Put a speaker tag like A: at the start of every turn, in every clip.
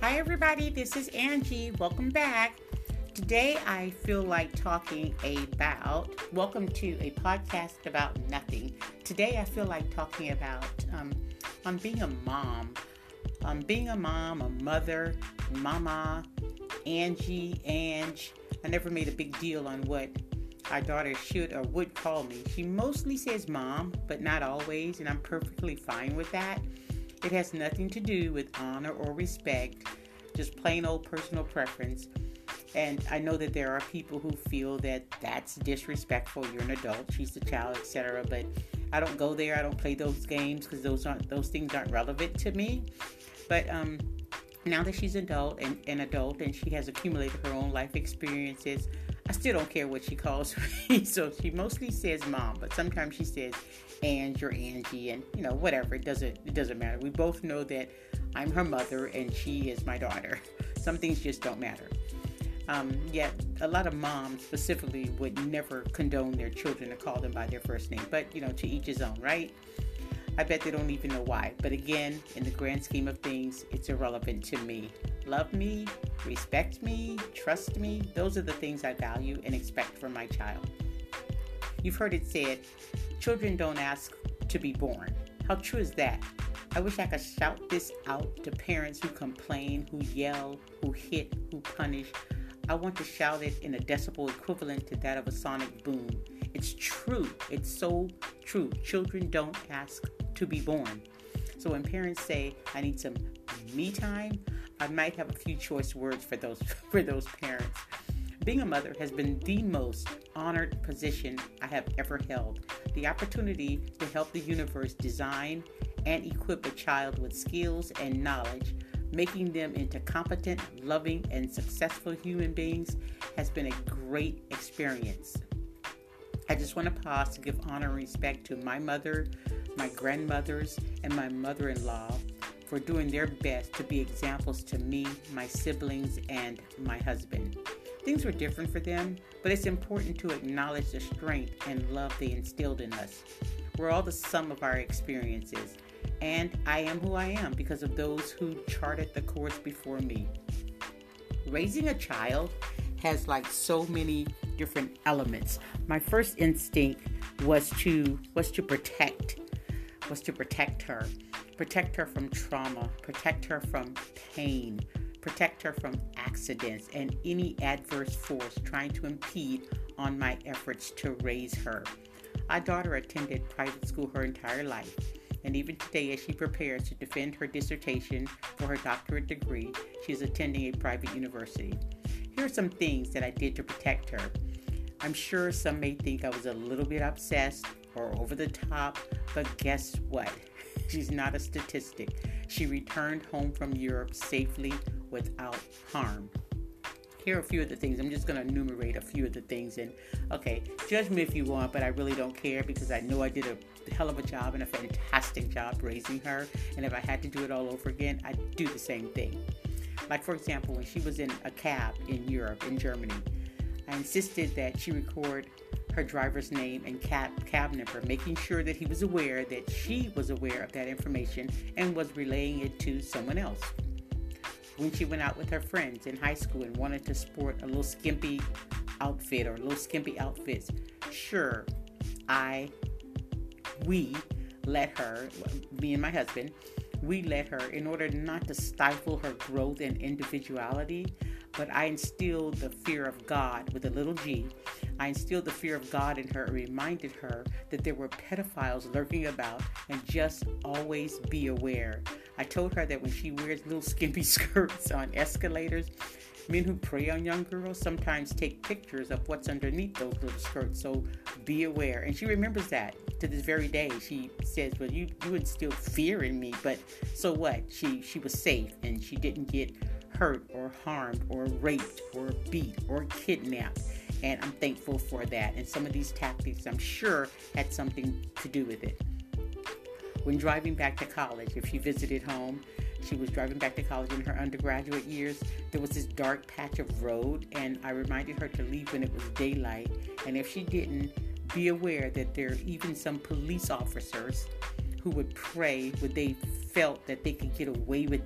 A: Hi, everybody. This is Angie. Welcome back. Today, I feel like talking about, welcome to a podcast about nothing. Today, I feel like talking about on being a mom. Being a mom, a mother, mama, Ange. I never made a big deal on what our daughter should or would call me. She mostly says mom, but not always, and I'm perfectly fine with that. It has nothing to do with honor or respect, just plain old personal preference. And I know that there are people who feel that that's disrespectful. You're an adult, she's a child, etc. But I don't go there. I don't play those games because those things aren't relevant to me. But now that she's an adult and she has accumulated her own life experiences, I still don't care what she calls me. So she mostly says mom, but sometimes she says Ange or Angie, and whatever. It doesn't matter. We both know that I'm her mother and she is my daughter. Some things just don't matter. Yet a lot of moms specifically would never condone their children to call them by their first name. But to each his own, right? I bet they don't even know why. But again, in the grand scheme of things, it's irrelevant to me. Love me, respect me, trust me. Those are the things I value and expect from my child. You've heard it said, children don't ask to be born. How true is that? I wish I could shout this out to parents who complain, who yell, who hit, who punish. I want to shout it in a decibel equivalent to that of a sonic boom. It's true. It's so true. Children don't ask to be born. So when parents say, I need some me time, I might have a few choice words for those parents. Being a mother has been the most honored position I have ever held. The opportunity to help the universe design and equip a child with skills and knowledge, making them into competent, loving, and successful human beings has been a great experience. I just want to pause to give honor and respect to my mother, my grandmothers, and my mother-in-law for doing their best to be examples to me, my siblings, and my husband. Things were different for them, but it's important to acknowledge the strength and love they instilled in us. We're all the sum of our experiences, and I am who I am because of those who charted the course before me. Raising a child has so many different elements. My first instinct was to protect her from trauma, protect her from pain, protect her from accidents and any adverse force trying to impede on my efforts to raise her. Our daughter attended private school her entire life, and even today, as she prepares to defend her dissertation for her doctorate degree, she is attending a private university. Here are some things that I did to protect her. I'm sure some may think I was a little bit obsessed or over the top, but guess what? She's not a statistic. She returned home from Europe safely without harm. Here are a few of the things. I'm just going to enumerate a few of the things. And okay, judge me if you want, but I really don't care because I know I did a hell of a job and a fantastic job raising her. And if I had to do it all over again, I'd do the same thing. Like, for example, when she was in a cab in Europe, in Germany, I insisted that she record her driver's name and cab number, making sure that he was aware that she was aware of that information and was relaying it to someone else. When she went out with her friends in high school and wanted to sport a little skimpy outfit or little skimpy outfits, sure, we let her, me and my husband, we let her, in order not to stifle her growth and individuality, but I instilled the fear of God with a little G. I instilled the fear of God in her and reminded her that there were pedophiles lurking about and just always be aware. I told her that when she wears little skimpy skirts on escalators, men who prey on young girls sometimes take pictures of what's underneath those little skirts, so be aware. And she remembers that to this very day. She says, well, you instilled fear in me, but so what? She was safe and she didn't get hurt or harmed or raped or beat or kidnapped. And I'm thankful for that. And some of these tactics, I'm sure, had something to do with it. When driving back to college, if she visited home, she was driving back to college in her undergraduate years, there was this dark patch of road, and I reminded her to leave when it was daylight. And if she didn't, be aware that there are even some police officers who would pray when they felt that they could get away with it.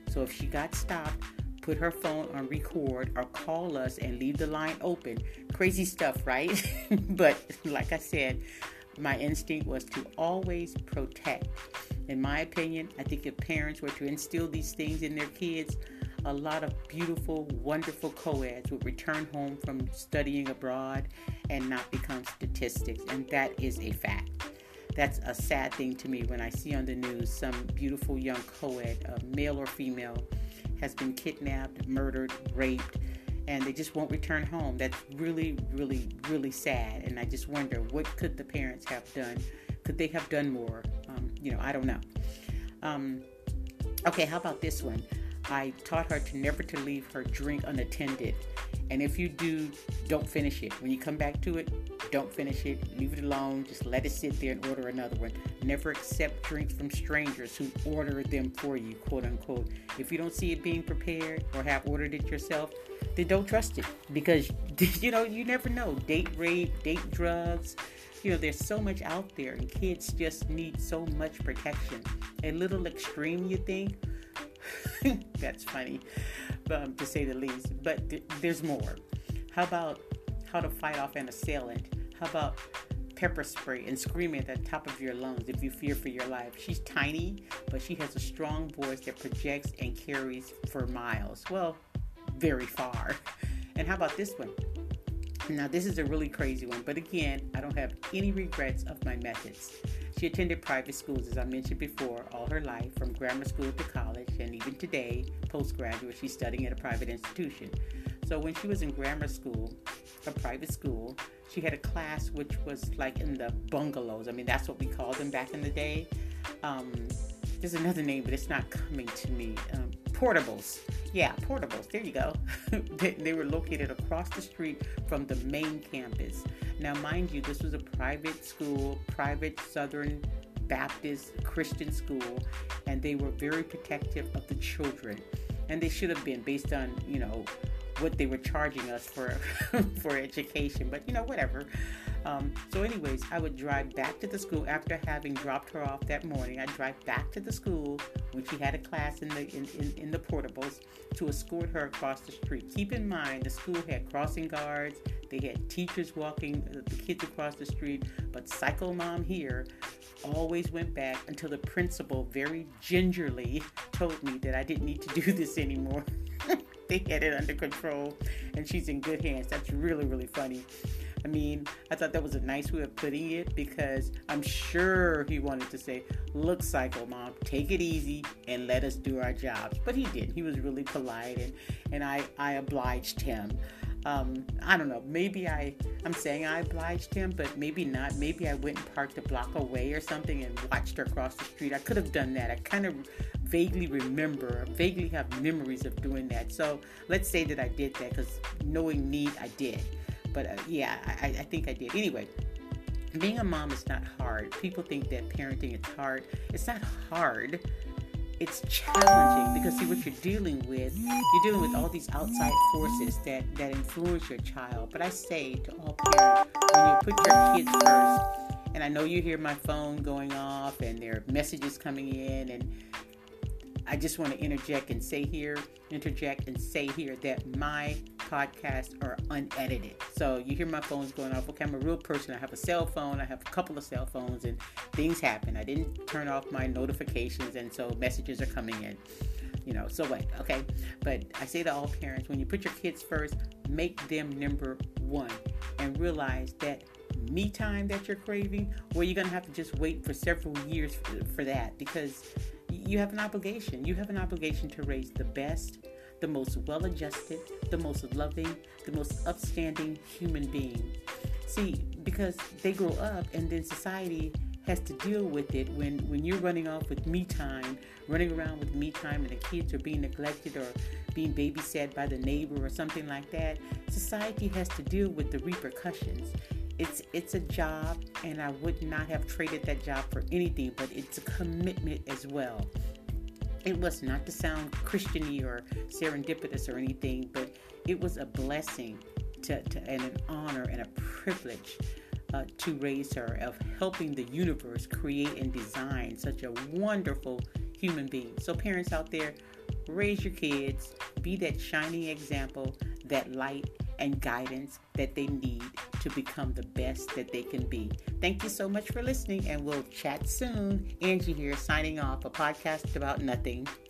A: So if she got stopped, put her phone on record or call us and leave the line open. Crazy stuff, right? But like I said, my instinct was to always protect. In my opinion, I think if parents were to instill these things in their kids, a lot of beautiful, wonderful co-eds would return home from studying abroad and not become statistics. And that is a fact. That's a sad thing to me when I see on the news some beautiful young co-ed, male or female, has been kidnapped, murdered, raped, and they just won't return home. That's really, really, really sad. And I just wonder, what could the parents have done? Could they have done more? I don't know. Okay, how about this one? I taught her to never to leave her drink unattended. And if you do, don't finish it. When you come back to it, don't finish it. Leave it alone. Just let it sit there and order another one. Never accept drinks from strangers who order them for you, quote unquote. If you don't see it being prepared or have ordered it yourself, then don't trust it. Because, you never know. Date rape, date drugs. There's so much out there, and kids just need so much protection. A little extreme, you think? That's funny, to say the least. But there's more. How about how to fight off an assailant? How about pepper spray and screaming at the top of your lungs if you fear for your life? She's tiny, but she has a strong voice that projects and carries for miles. Well, very far. And how about this one? Now, this is a really crazy one, but again, I don't have any regrets of my methods. She attended private schools, as I mentioned before, all her life, from grammar school to college, and even today, postgraduate, she's studying at a private institution. So when she was in grammar school, a private school, she had a class which was like in the bungalows. I mean, that's what we called them back in the day. There's another name, but it's not coming to me. Portables. Yeah, portables. There you go. They were located across the street from the main campus. Now, mind you, this was a private school, private Southern Baptist Christian school, and they were very protective of the children. And they should have been, based on, what they were charging us for for education. But, whatever. So anyways, I would drive back to the school after having dropped her off that morning. I'd drive back to the school when she had a class in the portables to escort her across the street. Keep in mind, the school had crossing guards. They had teachers walking the kids across the street. But Psycho Mom here always went back until the principal very gingerly told me that I didn't need to do this anymore. They had it under control, and she's in good hands. That's really, really funny. I mean, I thought that was a nice way of putting it, because I'm sure he wanted to say, look, Psycho Mom, take it easy and let us do our jobs. But he didn't. He was really polite, and I obliged him. I don't know. Maybe I'm saying I obliged him, but maybe not. Maybe I went and parked a block away or something and watched her cross the street. I could have done that. I kind of vaguely have memories of doing that. So let's say that I did that, because knowing need, I did. But I think I did. Anyway, being a mom is not hard. People think that parenting is hard. It's not hard. It's challenging, because see what you're dealing with all these outside forces that influence your child. But I say to all parents, when you put your kids first, and I know you hear my phone going off and there are messages coming in, and I just want to interject and say here that my podcasts are unedited. So you hear my phone's going off. Okay, I'm a real person. I have a cell phone. I have a couple of cell phones, and things happen. I didn't turn off my notifications, and so messages are coming in. So what? Okay. But I say to all parents, when you put your kids first, make them number one, and realize that me time that you're craving, well, you're going to have to just wait for several years for that, because you have an obligation. You have an obligation to raise the best, the most well-adjusted, the most loving, the most upstanding human being. See, because they grow up, and then society has to deal with it when you're running off with me time, running around with me time, and the kids are being neglected or being babysat by the neighbor or something like that. Society has to deal with the repercussions. It's a job, and I would not have traded that job for anything, but it's a commitment as well. It was not to sound Christian-y or serendipitous or anything, but it was a blessing and an honor and a privilege to raise her, of helping the universe create and design such a wonderful human being. So parents out there, raise your kids, be that shining example, that light and guidance that they need to become the best that they can be. Thank you so much for listening, and we'll chat soon. Angie here, signing off, a podcast about nothing.